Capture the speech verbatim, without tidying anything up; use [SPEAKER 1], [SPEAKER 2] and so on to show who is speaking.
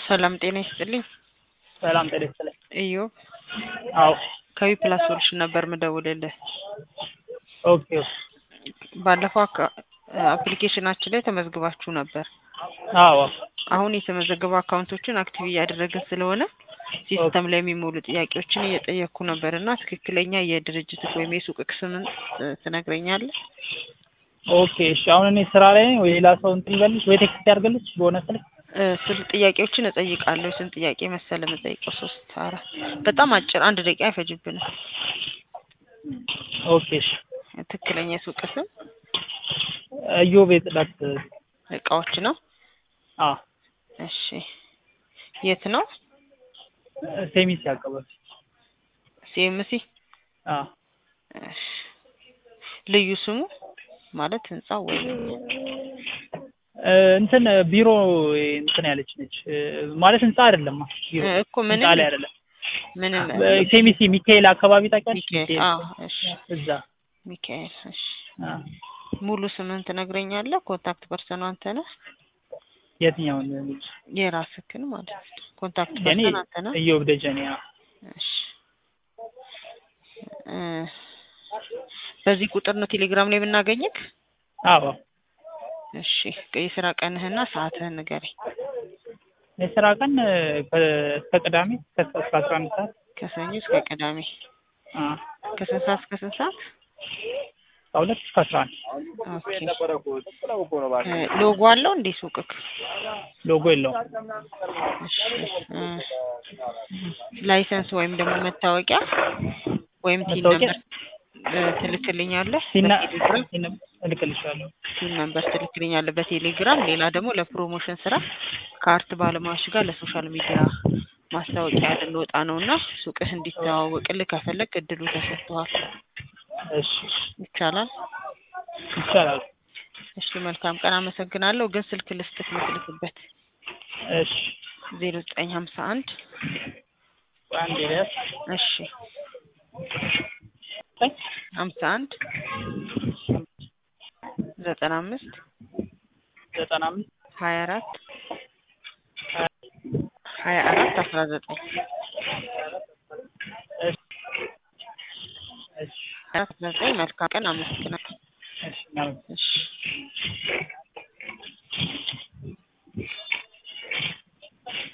[SPEAKER 1] ሰላም ጤና ይስጥልኝ።
[SPEAKER 2] ሰላም ጤና ይስጥልኝ።
[SPEAKER 1] እዩ
[SPEAKER 2] አዎ
[SPEAKER 1] ከዊ ፕላስ ሶሉሽን ነበር ምደውልልህ።
[SPEAKER 2] ኦኬ
[SPEAKER 1] ባለፈው አፕሊኬሽናችን ላይ ተመዝግባችሁ ነበር።
[SPEAKER 2] አዎ
[SPEAKER 1] አሁን የተመዘገቡ አካውንቶችን አክቲቭ እያደረግን ስለሆነ ሲስተም ላይ የሚሞሉ ጥያቄዎችን እየጠየቅኩ ነበርና ትክክለኛ የድርጅት ወይም የሱቅ ስምን ትነግረኛለህ?
[SPEAKER 2] ኦኬ እሺ። አሁን እኔ ስራ ላይ ነኝ ወይ ሌላ ሰው እንትን ይበልሽ ወይ ቴክስት ያርገልሽ በሆነ ስልክ
[SPEAKER 1] ስል ጥያቄዎችን እጠይቃለሁ። ስንት ጥያቄ መሰለህ የምጠይቀው? ሶስት አራት በጣም አጭር አንድ ደቂቃ አይፈጅብንም።
[SPEAKER 2] ኦኬ እሺ።
[SPEAKER 1] ትክክለኛ የሱቅ ስም
[SPEAKER 2] ኢዮብ የጽዳት
[SPEAKER 1] እቃዎች ነው?
[SPEAKER 2] አ
[SPEAKER 1] እሺ የት ነው?
[SPEAKER 2] ሴሚሲ አካባቢ።
[SPEAKER 1] ሲኤምሲ?
[SPEAKER 2] አ
[SPEAKER 1] እሺ ልዩ ስሙ ማለት ህንጻው ወይ
[SPEAKER 2] እንትን ቢሮ እንትን ያለች ነች ማለት ህንጻ አይደለም ቢሮ
[SPEAKER 1] እኮ ምን
[SPEAKER 2] ህንጻ ላይ አይደለም።
[SPEAKER 1] ምንም
[SPEAKER 2] ሴሚሲ ሚካኤል አካባቢ ታውቂያለሽ?
[SPEAKER 1] ሚካኤል አዎ እሺ
[SPEAKER 2] እዛ
[SPEAKER 1] ሚካኤል እሺ።
[SPEAKER 2] አ
[SPEAKER 1] ሙሉ ስምህን ትነግረኛለህ? ኮንታክት ፐርሰኑ አንተ ነህ?
[SPEAKER 2] የትኛውን?
[SPEAKER 1] የራስህን ማለት ነው። ኮንታክት
[SPEAKER 2] የኔ
[SPEAKER 1] ፐርሰን አንተ ነህ?
[SPEAKER 2] ኢዮብ ደጀኔ።
[SPEAKER 1] እሺ እ በዚህ ቁጥር ነው ቴሌግራም ላይ ብናገኝክ?
[SPEAKER 2] አዎ
[SPEAKER 1] እሺ የስራ ቀንህና ሰዓትህን ንገረኝ።
[SPEAKER 2] የስራ ቀን እስከ ቅዳሜ እስከ አስራ አንድ ሰዓት
[SPEAKER 1] ከሰኞ እስከ ቅዳሜ።
[SPEAKER 2] አ
[SPEAKER 1] ከስንት ሰዓት እስከ ስንት ሰዓት?
[SPEAKER 2] ከሁለት እስከ አስራ አንድ።
[SPEAKER 1] ኦኬ ሎጎ አለው እንዴ ሱቅክ?
[SPEAKER 2] ሎጎ የለውም።
[SPEAKER 1] እሺ ላይሰንስ ወይም ደግሞ መታወቂያ ወይም ቲን
[SPEAKER 2] መታወቂያ
[SPEAKER 1] ነምበር ትልክልኛለህ?
[SPEAKER 2] ሲና
[SPEAKER 1] በቴሌግራም
[SPEAKER 2] እልክልሻለሁ።
[SPEAKER 1] ቲን ነምበር ትልክልኛለህ በቴሌግራም። ሌላ ደግሞ ለፕሮሞሽን ስራ ከአርት ባለሙያዎች ጋር ለሶሻል ሚዲያ ማስታወቂያ ልንወጣ ነውና ሱቅህ እንዲተዋወቅልህ ከፈለክ እድሉ ተሰጥቷል።
[SPEAKER 2] እሺ
[SPEAKER 1] ይቻላል?
[SPEAKER 2] ይቻላል።
[SPEAKER 1] እሺ መልካም ቀን አመሰግናለሁ። ግን ስልክ ልስጥክ የምትልክበት?
[SPEAKER 2] እሺ
[SPEAKER 1] ዜሮ ዘጠኝ ሀምሳ አንድ
[SPEAKER 2] አንድ ይላል።
[SPEAKER 1] እሺ ሀምሳ አንድ ዘጠና አምስት
[SPEAKER 2] ዘጠና አምስት
[SPEAKER 1] ሀያ አራት ሀያ አራት አስራ ዘጠኝ
[SPEAKER 2] እሺ እሺ
[SPEAKER 1] አስራ ዘጠኝ መልካም ቀን አመሰግናለሁ።
[SPEAKER 2] እሺ ማለት
[SPEAKER 1] እሺ